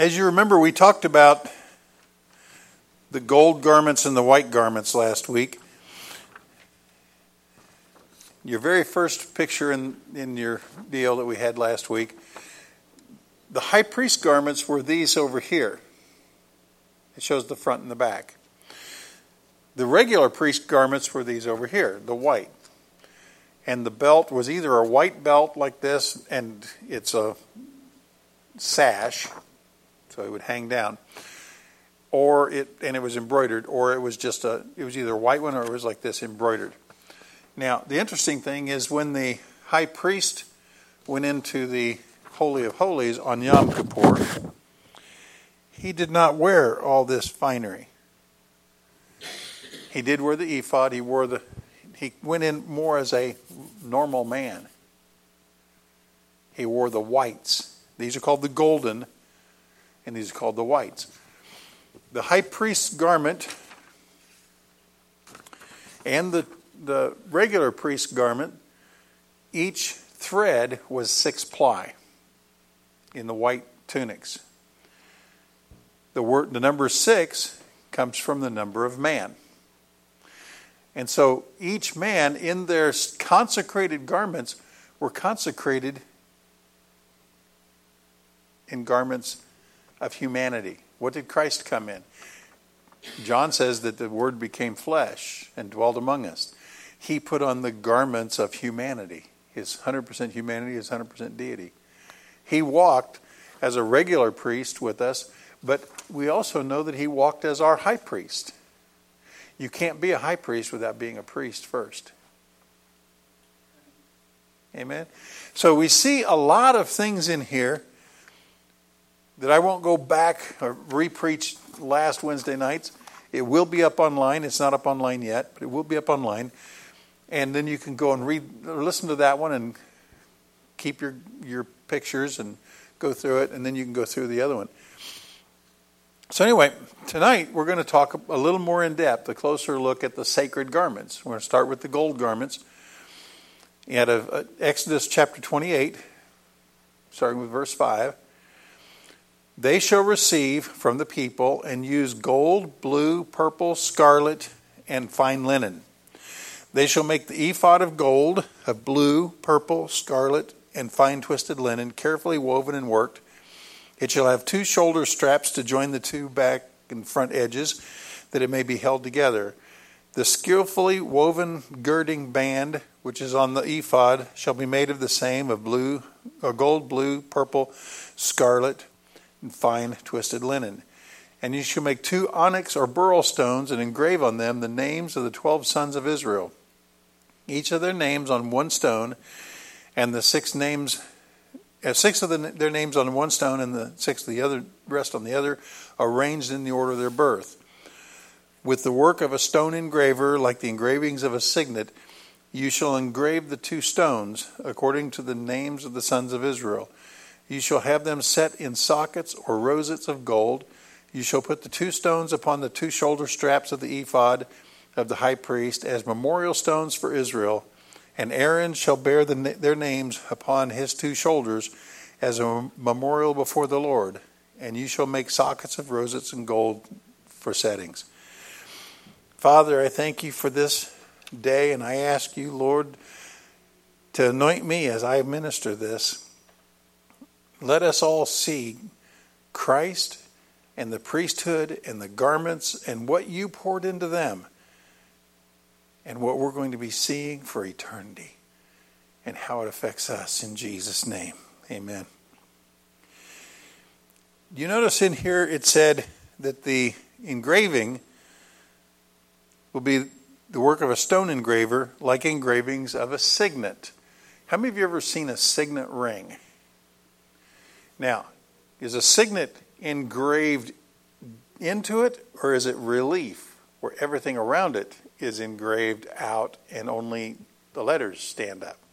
As you remember, we talked about the gold garments and the white garments last week. Your very first picture in your deal that we had last week, the high priest garments were these over here. It shows the front and the back. The regular priest garments were these over here, the white. And the belt was either a white belt like this, and it's a sash, so it would hang down, and it was embroidered, or it was either a white one or it was like this embroidered. Now, the interesting thing is when the high priest went into the Holy of Holies on Yom Kippur, he did not wear all this finery. He did wear the ephod. He went in more as a normal man. He wore the whites. These are called the golden, and these are called the whites. The high priest's garment and the regular priest's garment, each thread was 6 ply in the white tunics. The number 6 comes from the number of man. And so each man in their consecrated garments were consecrated in garments of humanity. What did Christ come in? John says that the Word became flesh and dwelt among us. He put on the garments of humanity. His 100% humanity, his 100% deity. He walked as a regular priest with us, but we also know that he walked as our high priest. You can't be a high priest without being a priest first. Amen? So we see a lot of things in here that I won't go back or re-preach last Wednesday nights. It will be up online. It's not up online yet, but it will be up online. And then you can go and listen to that one and keep your pictures and go through it, and then you can go through the other one. So anyway, tonight we're going to talk a little more in depth, a closer look at the sacred garments. We're going to start with the gold garments. Out of Exodus chapter 28, starting with verse 5. They shall receive from the people and use gold, blue, purple, scarlet, and fine linen. They shall make the ephod of gold, of blue, purple, scarlet, and fine twisted linen, carefully woven and worked. It shall have 2 shoulder straps to join the 2 back and front edges, that it may be held together. The skillfully woven girding band, which is on the ephod, shall be made of the same, of gold, blue, purple, scarlet, and fine twisted linen. And you shall make 2 onyx or beryl stones, and engrave on them the names of the 12 sons of Israel, each of their names on 1 stone, and the 6 names. 6 of their names on 1 stone, and the 6 of the other rest on the other, arranged in the order of their birth. With the work of a stone engraver, like the engravings of a signet, you shall engrave the 2 stones, according to the names of the sons of Israel. You shall have them set in sockets or rosettes of gold. You shall put the 2 stones upon the 2 shoulder straps of the ephod of the high priest as memorial stones for Israel. And Aaron shall bear their names upon his 2 shoulders as a memorial before the Lord. And you shall make sockets of rosettes and gold for settings. Father, I thank you for this day, and I ask you, Lord, to anoint me as I minister this. Let us all see Christ and the priesthood and the garments and what you poured into them, and what we're going to be seeing for eternity, and how it affects us in Jesus' name. Amen. You notice in here it said that the engraving will be the work of a stone engraver, like engravings of a signet. How many of you ever seen a signet ring? Now, is a signet engraved into it, or is it relief, where everything around it is engraved out and only the letters stand up?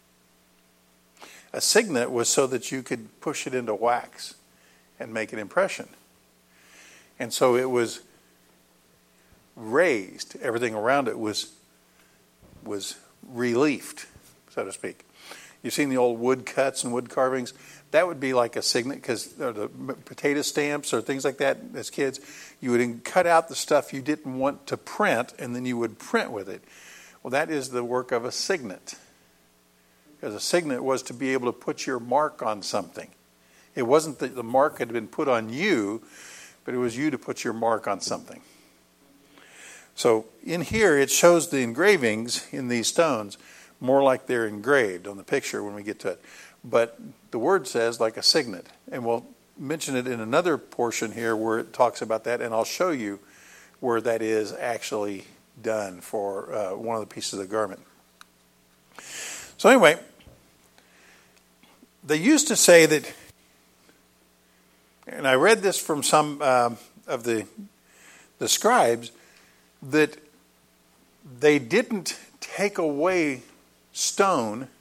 A signet was so that you could push it into wax and make an impression. And so it was raised. Everything around it was reliefed, so to speak. You've seen the old wood cuts and wood carvings. That would be like a signet, because the potato stamps or things like that as kids, you would cut out the stuff you didn't want to print, and then you would print with it. Well, that is the work of a signet. Because a signet was to be able to put your mark on something. It wasn't that the mark had been put on you, but it was you to put your mark on something. So in here, it shows the engravings in these stones more like they're engraved on the picture when we get to it. But the word says like a signet. And we'll mention it in another portion here where it talks about that, and I'll show you where that is actually done for one of the pieces of the garment. So anyway, they used to say that, and I read this from some of the scribes, that they didn't take away stone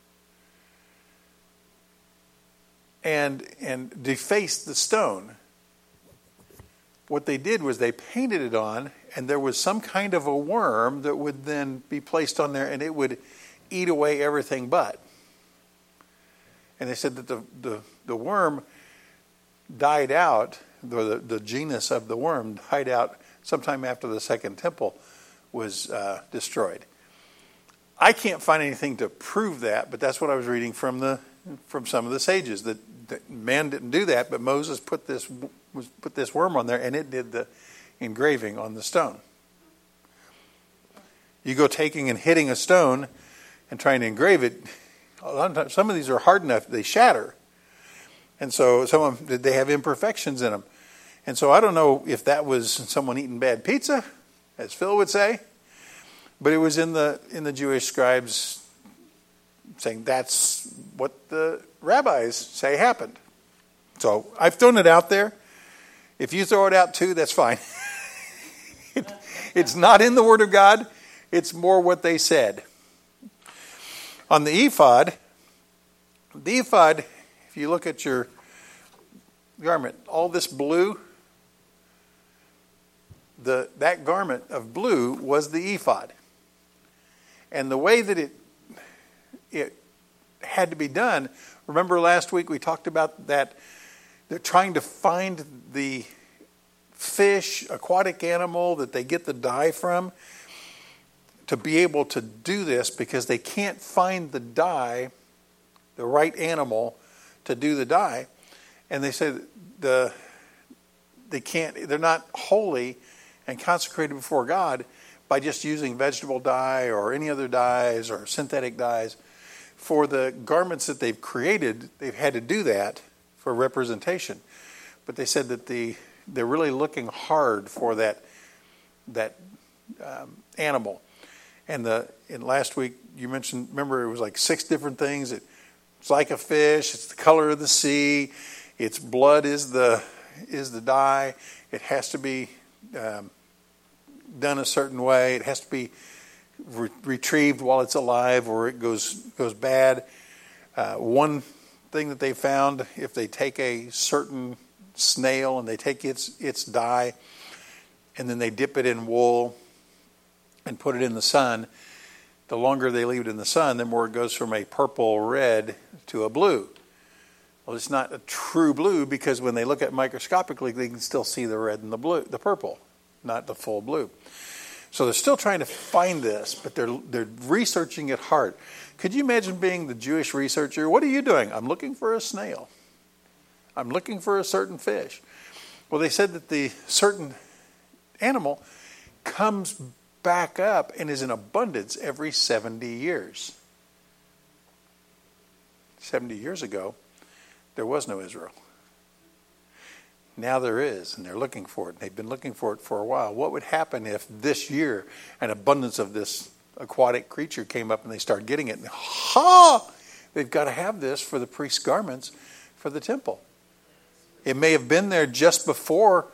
and deface the stone. What they did was they painted it on, and there was some kind of a worm that would then be placed on there, and it would eat away everything but. And they said that the worm died out, the genus of the worm died out sometime after the Second Temple was destroyed. I can't find anything to prove that, but that's what I was reading from some of the sages, that man didn't do that, but Moses put this worm on there, and it did the engraving on the stone. You go taking and hitting a stone and trying to engrave it, a lot of times, some of these are hard enough they shatter, and so some of them, they have imperfections in them. And so I don't know if that was someone eating bad pizza, as Phil would say, but it was in the Jewish scribes saying that's what the rabbis say happened. So I've thrown it out there. If you throw it out too, that's fine. It's not in the Word of God. It's more what they said. On the ephod, if you look at your garment, all this blue, that garment of blue was the ephod. And the way that it had to be done, remember last week we talked about that they're trying to find the fish, aquatic animal that they get the dye from, to be able to do this, because they can't find the dye, the right animal to do the dye. And they say they're not holy and consecrated before God by just using vegetable dye or any other dyes or synthetic dyes. For the garments that they've created, they've had to do that for representation. But they said that they're really looking hard for that animal. And last week you mentioned, remember, it was like 6 different things. It's like a fish. It's the color of the sea. Its blood is the dye. It has to be done a certain way. It has to be retrieved while it's alive, or it goes bad. One thing that they found, if they take a certain snail and they take its dye, and then they dip it in wool and put it in the sun, the longer they leave it in the sun, the more it goes from a purple red to a blue. Well, it's not a true blue, because when they look at it microscopically, they can still see the red and the purple, not the full blue. So they're still trying to find this, but they're researching it hard. Could you imagine being the Jewish researcher? What are you doing? I'm looking for a snail. I'm looking for a certain fish. Well, they said that the certain animal comes back up and is in abundance every 70 years. 70 years ago, there was no Israel. Now there is, and they're looking for it. They've been looking for it for a while. What would happen if this year an abundance of this aquatic creature came up and they started getting it? And, they've got to have this for the priest's garments for the temple. It may have been there just before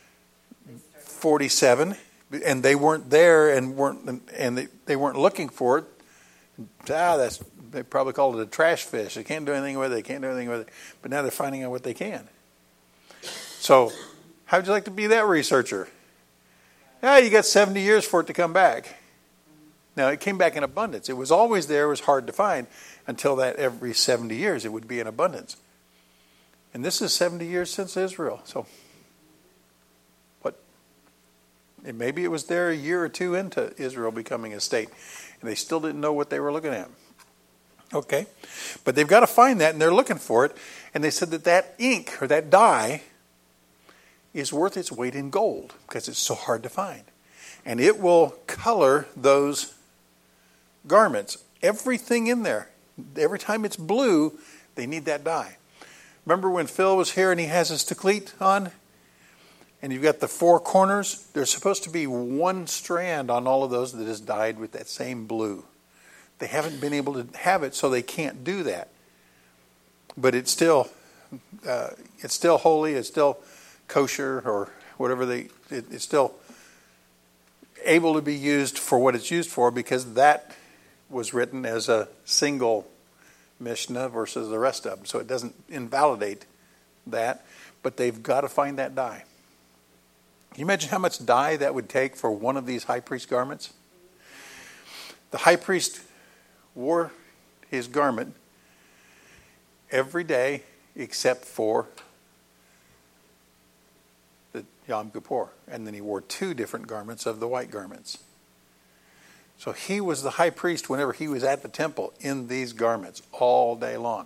47, and they weren't there and they weren't looking for it. They probably called it a trash fish. They can't do anything with it. But now they're finding out what they can. So, how'd you like to be that researcher? You got 70 years for it to come back. Now, it came back in abundance. It was always there. It was hard to find until that every 70 years it would be in abundance. And this is 70 years since Israel. So, maybe it was there a year or two into Israel becoming a state. And they still didn't know what they were looking at. Okay. But they've got to find that, and they're looking for it. And they said that ink, or that dye, is worth its weight in gold because it's so hard to find. And it will color those garments. Everything in there. Every time it's blue, they need that dye. Remember when Phil was here and he has his teclit on? And you've got the four corners. There's supposed to be one strand on all of those that is dyed with that same blue. They haven't been able to have it, so they can't do that. But it's still holy. It's still kosher, or whatever it's still able to be used for what it's used for, because that was written as a single Mishnah versus the rest of them. So it doesn't invalidate that, but they've got to find that dye. Can you imagine how much dye that would take for one of these high priest garments? The high priest wore his garment every day except for the Yom Kippur. And then he wore two different garments of the white garments. So he was the high priest whenever he was at the temple in these garments all day long.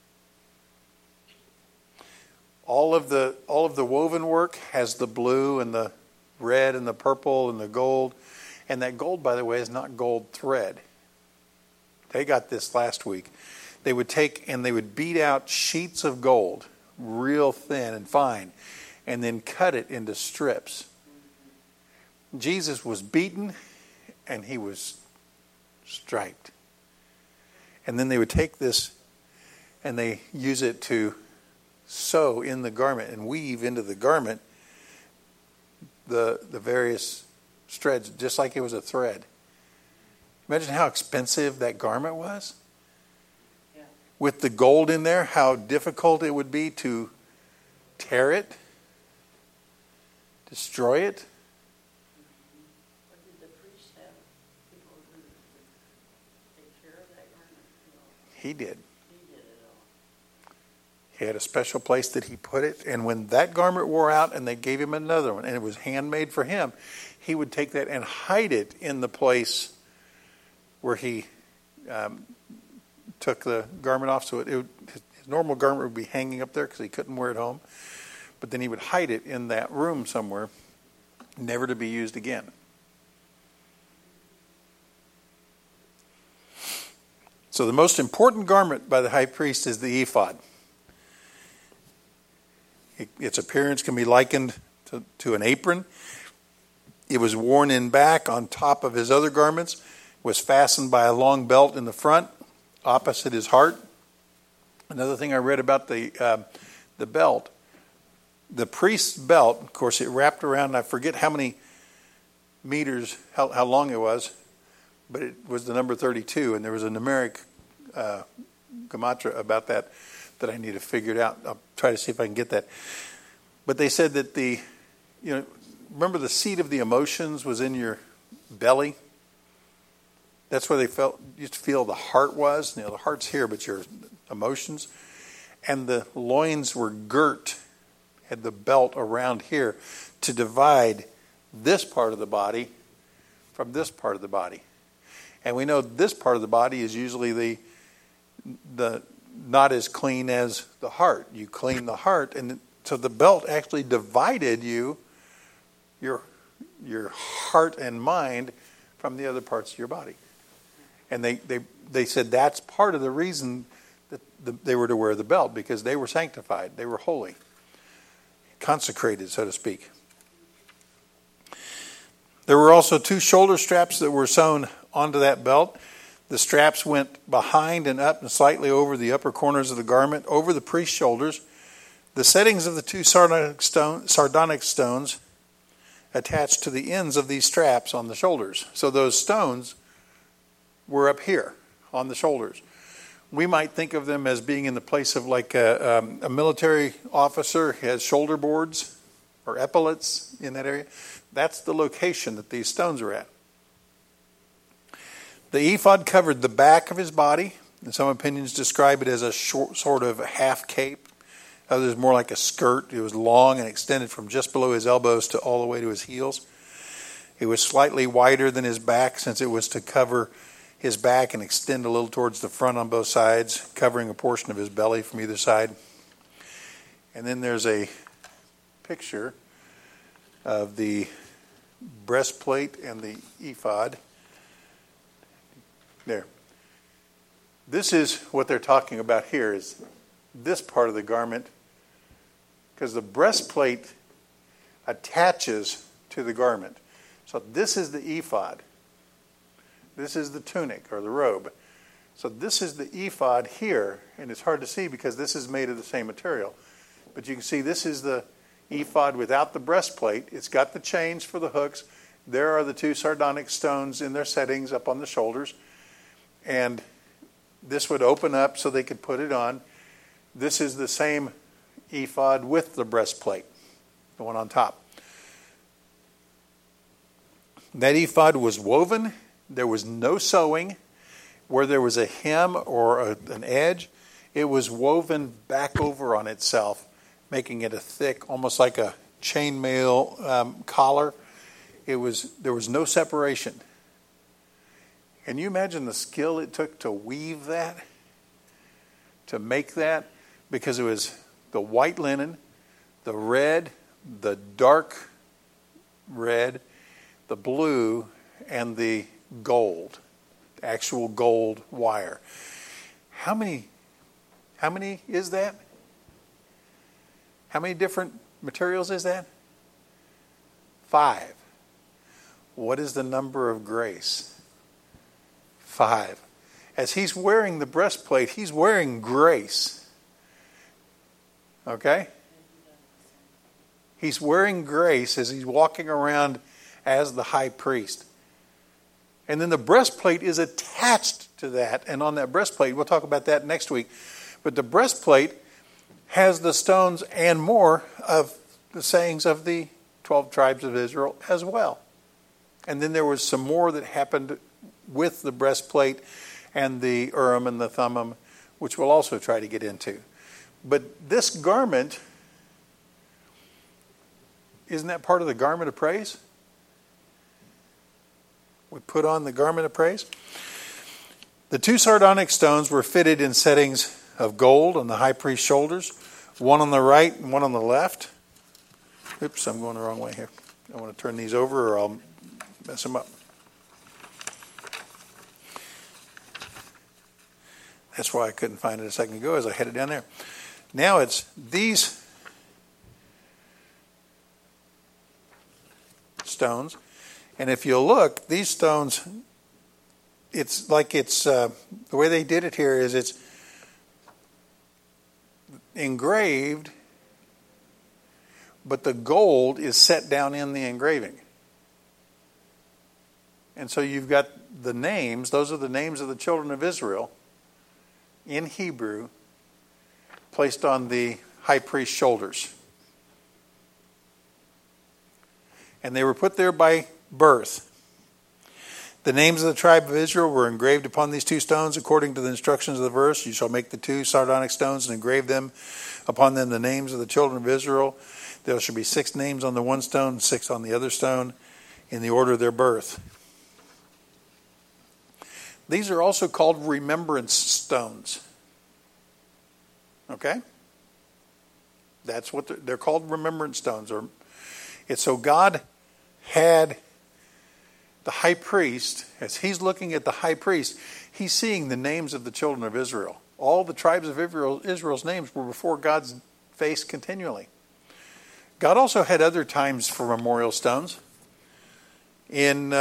All of the woven work has the blue and the red and the purple and the gold. And that gold, by the way, is not gold thread. They got this last week. They would take and they would beat out sheets of gold, real thin and fine, and then cut it into strips. Jesus was beaten and he was striped. And then they would take this and they use it to sew in the garment and weave into the garment the various threads, just like it was a thread. Imagine how expensive that garment was. Yeah. With the gold in there, how difficult it would be to tear it, destroy it. But did the priest have people who would take care of that garment? He did. He did it all. He had a special place that he put it, and when that garment wore out and they gave him another one, and it was handmade for him, he would take that and hide it in the place where he took the garment off. So his normal garment would be hanging up there because he couldn't wear it home. But then he would hide it in that room somewhere, never to be used again. So the most important garment by the high priest is the ephod. Its appearance can be likened to an apron. It was worn in back on top of his other garments, was fastened by a long belt in the front, opposite his heart. Another thing I read about the belt, the priest's belt, of course, it wrapped around, I forget how many meters, how long it was, but it was the number 32, and there was a numeric gematria about that I need to figure it out. I'll try to see if I can get that. But they said that remember the seat of the emotions was in your belly? That's where they used to feel the heart was. The heart's here, but your emotions. And the loins were girt, had the belt around here to divide this part of the body from this part of the body. And we know this part of the body is usually the not as clean as the heart. You clean the heart, and so the belt actually divided your heart and mind from the other parts of your body. And they said that's part of the reason that they were to wear the belt, because they were sanctified, they were holy, consecrated, so to speak. There were also two shoulder straps that were sewn onto that belt. The straps went behind and up and slightly over the upper corners of the garment, over the priest's shoulders. The settings of the two sardonyx stones attached to the ends of these straps on the shoulders. So those stones were up here on the shoulders. We might think of them as being in the place of like a military officer has shoulder boards or epaulets in that area. That's the location that these stones are at. The ephod covered the back of his body, and some opinions describe it as a short, sort of half cape. Others more like a skirt. It was long and extended from just below his elbows to all the way to his heels. It was slightly wider than his back, since it was to cover his back and extend a little towards the front on both sides, covering a portion of his belly from either side. And then there's a picture of the breastplate and the ephod. There. This is what they're talking about here, is this part of the garment, because the breastplate attaches to the garment. So this is the ephod. This is the tunic or the robe. So this is the ephod here, and it's hard to see because this is made of the same material. But you can see this is the ephod without the breastplate. It's got the chains for the hooks. There are the two sardonyx stones in their settings up on the shoulders. And this would open up so they could put it on. This is the same ephod with the breastplate, the one on top. That ephod was woven. There was no sewing. Where there was a hem or an edge, it was woven back over on itself, making it a thick, almost like a chainmail collar. There was no separation. Can you imagine the skill it took to weave that, to make that? Because it was the white linen, the red, the dark red, the blue, and the gold, actual gold wire. How many is that? How many different materials is that? 5. What is the number of grace? 5. As he's wearing the breastplate, he's wearing grace. Okay? He's wearing grace as he's walking around as the high priest. And then the breastplate is attached to that. And on that breastplate, we'll talk about that next week. But the breastplate has the stones and more of the sayings of the 12 tribes of Israel as well. And then there was some more that happened with the breastplate and the Urim and the Thummim, which we'll also try to get into. But this garment, isn't that part of the garment of praise? We put on the garment of praise. The 2 sardonyx stones were fitted in settings of gold on the high priest's shoulders, one on the right and one on the left. Oops, I'm going the wrong way here. I want to turn these over or I'll mess them up. That's why I couldn't find it a second ago as I headed down there. Now it's these stones. And if you look, these stones, it's like the way they did it here is it's engraved, but the gold is set down in the engraving. And so you've got the names, those are the names of the children of Israel in Hebrew, placed on the high priest's shoulders. And they were put there by birth. The names of the tribe of Israel were engraved upon these 2 stones according to the instructions of the verse. You shall make the 2 sardonyx stones and engrave them upon them the names of the children of Israel. There shall be 6 names on the one stone, 6 on the other stone, in the order of their birth. These are also called remembrance stones. Okay? That's what they're called, remembrance stones. It's so God had the high priest, as he's looking at the high priest, he's seeing the names of the children of Israel. All the tribes of Israel's names were before God's face continually. God also had other times for memorial stones. In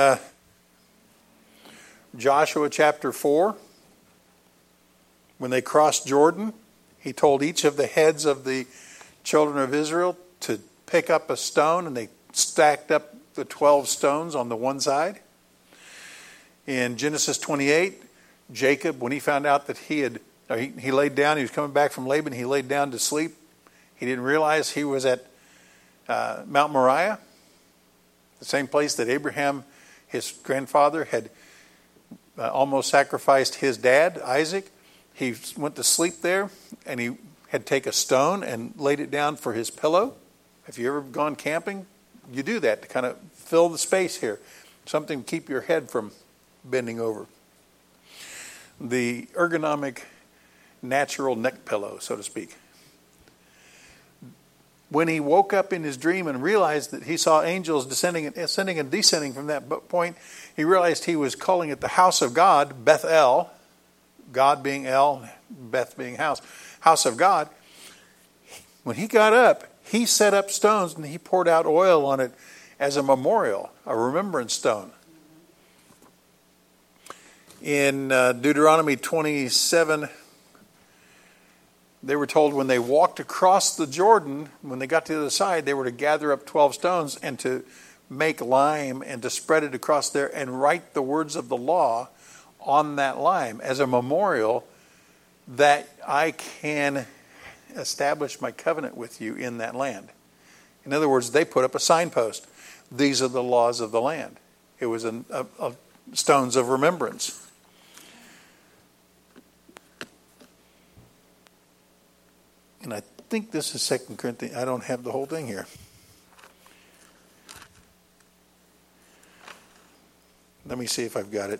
Joshua chapter 4, when they crossed Jordan, he told each of the heads of the children of Israel to pick up a stone, and they stacked up the 12 stones on the one side. In Genesis 28, Jacob, when he found out that he laid down, he was coming back from Laban, he laid down to sleep. He didn't realize he was at Mount Moriah, the same place that Abraham, his grandfather, had almost sacrificed his dad, Isaac. He went to sleep there, and he had to take a stone and laid it down for his pillow. Have you ever gone camping? You do that to kind of fill the space here. Something to keep your head from bending over. The ergonomic, natural neck pillow, so to speak. When he woke up in his dream and realized that he saw angels ascending and descending from that point, he realized he was calling it the house of God, Bethel, God being El, Beth being house of God. When he got up, he set up stones and he poured out oil on it as a memorial, a remembrance stone. In Deuteronomy 27, they were told when they walked across the Jordan, when they got to the other side, they were to gather up 12 stones and to make lime and to spread it across there and write the words of the law on that lime as a memorial that I can establish my covenant with you in that land. In other words, they put up a signpost. These are the laws of the land. It was a stones of remembrance. And I think this is 2 Corinthians. I don't have the whole thing here. Let me see if I've got it.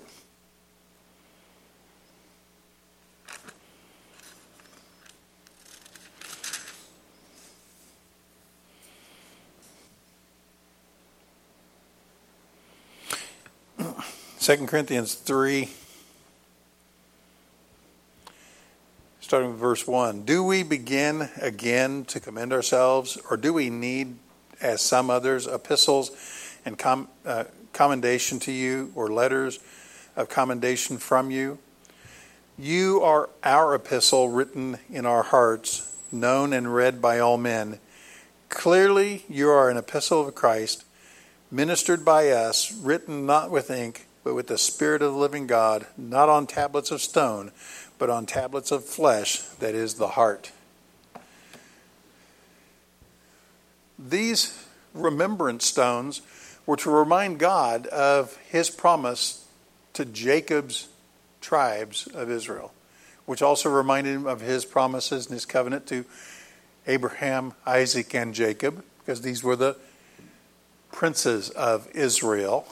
Second Corinthians 3, starting with verse 1. Do we begin again to commend ourselves, or do we need, as some others, epistles and commendation to you, or letters of commendation from you? You are our epistle written in our hearts, known and read by all men. Clearly you are an epistle of Christ, ministered by us, written not with ink, but with the Spirit of the living God, not on tablets of stone, but on tablets of flesh, that is the heart. These remembrance stones were to remind God of his promise to Jacob's tribes of Israel, which also reminded him of his promises and his covenant to Abraham, Isaac, and Jacob, because these were the princes of Israel.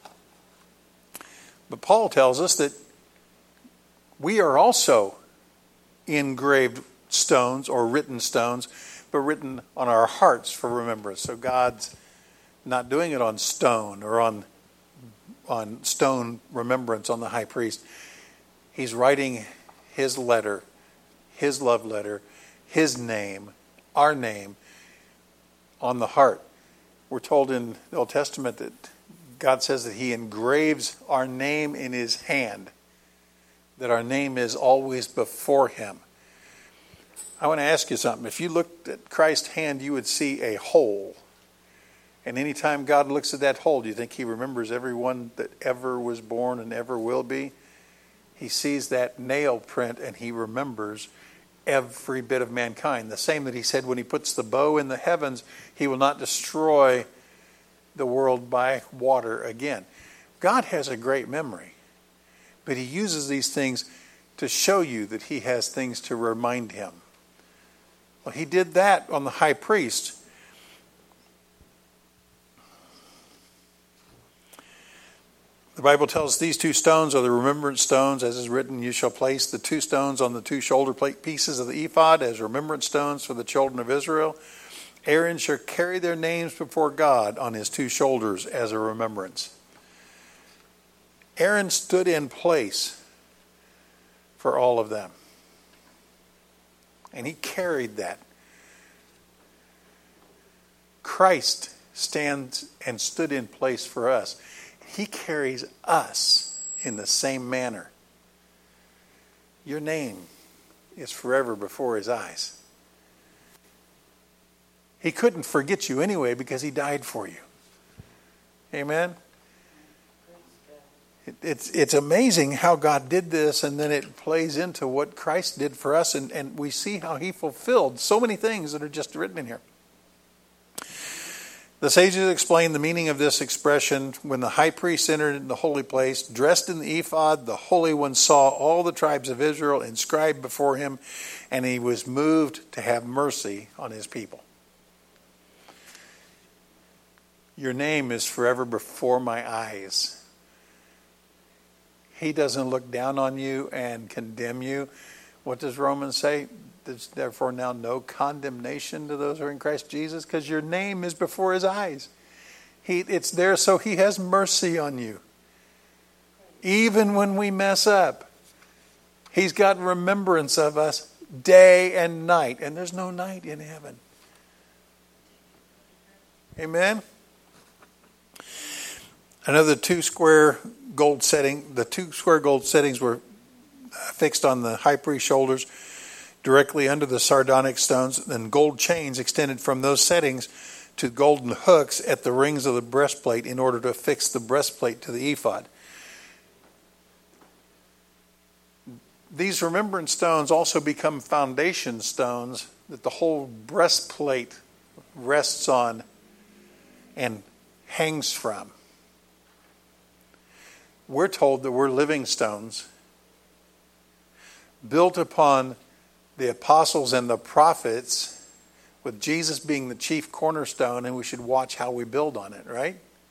But Paul tells us that we are also engraved stones or written stones, but written on our hearts for remembrance. So God's not doing it on stone or on stone remembrance on the high priest. He's writing his letter, his love letter, his name, our name, on the heart. We're told in the Old Testament that God says that he engraves our name in his hand, that our name is always before him. I want to ask you something. If you looked at Christ's hand, you would see a hole. And anytime God looks at that hole, do you think he remembers everyone that ever was born and ever will be? He sees that nail print and he remembers every bit of mankind. The same that he said when he puts the bow in the heavens, he will not destroy the world by water again. God has a great memory, but he uses these things to show you that he has things to remind him. Well, he did that on the high priest. The Bible tells us these two stones are the remembrance stones, as is written, you shall place the two stones on the two shoulder plate pieces of the ephod as remembrance stones for the children of Israel. Aaron shall carry their names before God on his two shoulders as a remembrance. Aaron stood in place for all of them. And he carried that. Christ stands and stood in place for us. He carries us in the same manner. Your name is forever before his eyes. He couldn't forget you anyway because he died for you. Amen? It's amazing how God did this, and then it plays into what Christ did for us, and we see how he fulfilled so many things that are just written in here. The sages explain the meaning of this expression. When the high priest entered in the holy place, dressed in the ephod, the Holy One saw all the tribes of Israel inscribed before him, and he was moved to have mercy on his people. Your name is forever before my eyes. He doesn't look down on you and condemn you. What does Romans say? There's therefore now no condemnation to those who are in Christ Jesus, because your name is before his eyes. It's there so he has mercy on you. Even when we mess up, he's got remembrance of us day and night. And there's no night in heaven. Amen? Another the two square gold settings were fixed on the high priest's shoulders, directly under the sardonyx stones, and gold chains extended from those settings to golden hooks at the rings of the breastplate in order to affix the breastplate to the ephod. These remembrance stones also become foundation stones that the whole breastplate rests on and hangs from. We're told that we're living stones built upon the apostles and the prophets, with Jesus being the chief cornerstone, and we should watch how we build on it, right?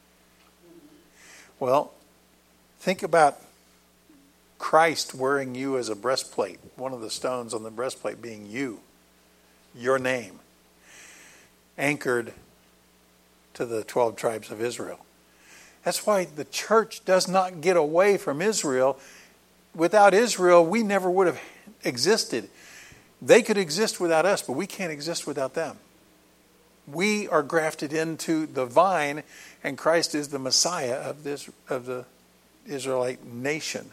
Well, think about Christ wearing you as a breastplate, one of the stones on the breastplate being you, your name, anchored to the 12 tribes of Israel. That's why the church does not get away from Israel. Without Israel, we never would have existed. They could exist without us, but we can't exist without them. We are grafted into the vine, and Christ is the Messiah of the Israelite nation.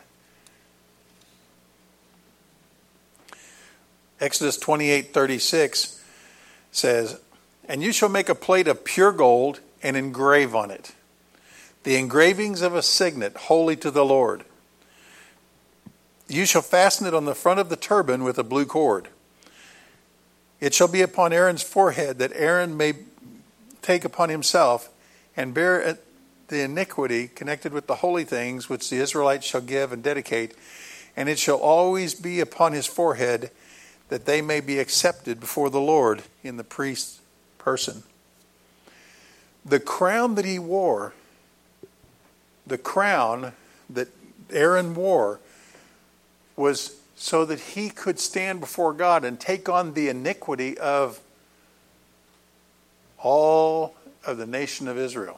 Exodus 28:36 says, "And you shall make a plate of pure gold and engrave on it the engravings of a signet holy to the Lord. You shall fasten it on the front of the turban with a blue cord. It shall be upon Aaron's forehead, that Aaron may take upon himself and bear the iniquity connected with the holy things which the Israelites shall give and dedicate. And it shall always be upon his forehead, that they may be accepted before the Lord in the priest's person." The crown that he wore, the crown that Aaron wore, was so that he could stand before God and take on the iniquity of all of the nation of Israel.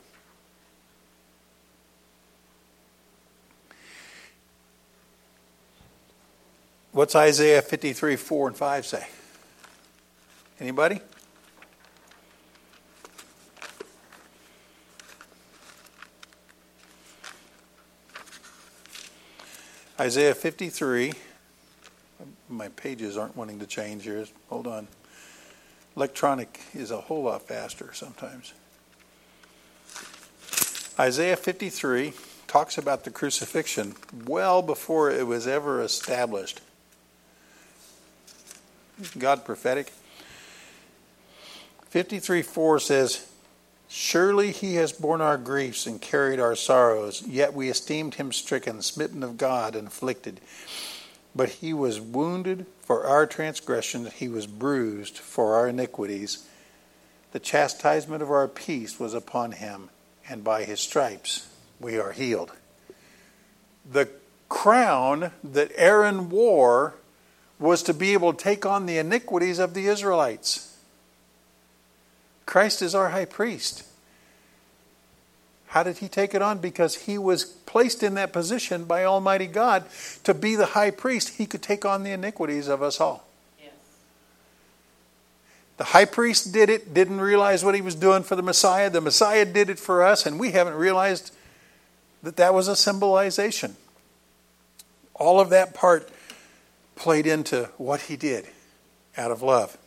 What's Isaiah 53:4-5 say? Anybody? Isaiah 53. My pages aren't wanting to change here. Hold on. Electronic is a whole lot faster sometimes. Isaiah 53 talks about the crucifixion well before it was ever established. Isn't God prophetic? 53:4 says, "Surely he has borne our griefs and carried our sorrows, yet we esteemed him stricken, smitten of God, and afflicted. But he was wounded for our transgressions, he was bruised for our iniquities. The chastisement of our peace was upon him, and by his stripes we are healed." The crown that Aaron wore was to be able to take on the iniquities of the Israelites. Christ is our high priest. How did he take it on? Because he was placed in that position by Almighty God to be the high priest. He could take on the iniquities of us all. Yes. The high priest did it, didn't realize what he was doing for the Messiah. The Messiah did it for us, and we haven't realized that that was a symbolization. All of that part played into what he did out of love.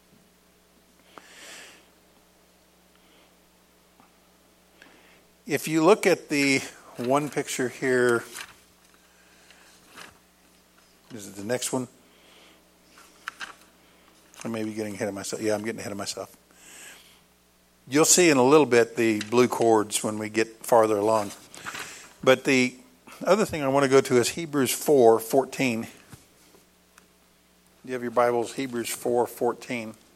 If you look at the one picture here, is it the next one? I may be getting ahead of myself. Yeah, I'm getting ahead of myself. You'll see in a little bit the blue cords when we get farther along. But the other thing I want to go to is Hebrews 4:14. Do you have your Bibles? Hebrews 4:14.